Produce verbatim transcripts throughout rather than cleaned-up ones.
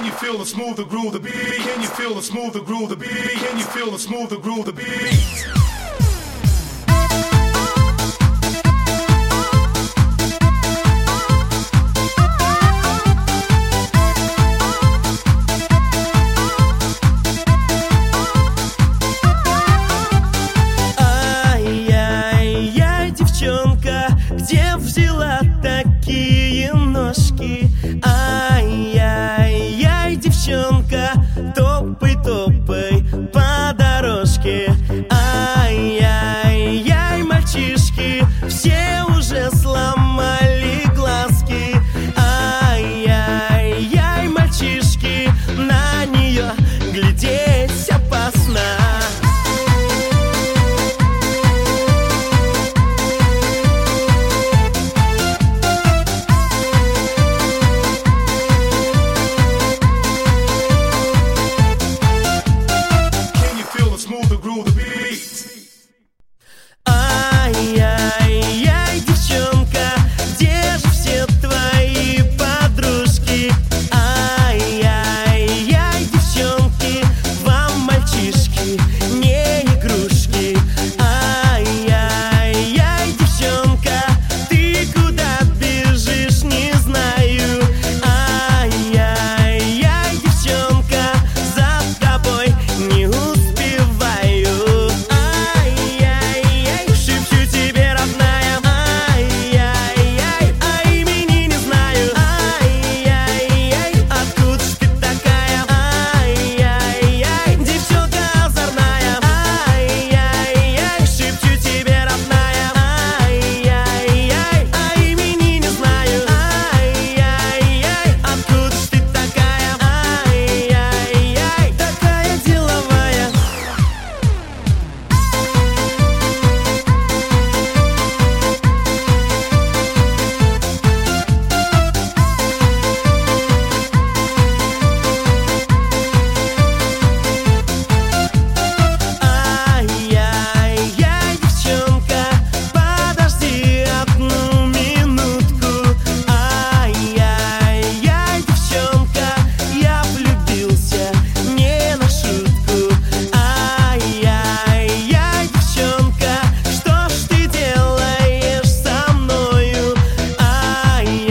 you feel the smooth, the groove, the beat? Can you feel the smooth, the groove, the beat? Can you feel the smooth, the groove, the beat? Где взяла такие ножки? Ай-яй-яй, девчонка, топай-топай по дорожке. Ай-яй-яй, мальчишки, все уже сломали глазки. Ай-яй-яй, мальчишки, на нее глядеть опасно. Ай-яй-яй, девчонка, где же все твои подружки? Ай-яй-яй, девчонки, вам мальчишки не игрушки. Ай-яй-яй, девчонка, ты куда бежишь, не знаю. Ай-яй-яй, девчонка, за тобой не успеваю.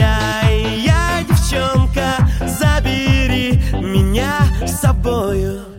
Забери меня с собою.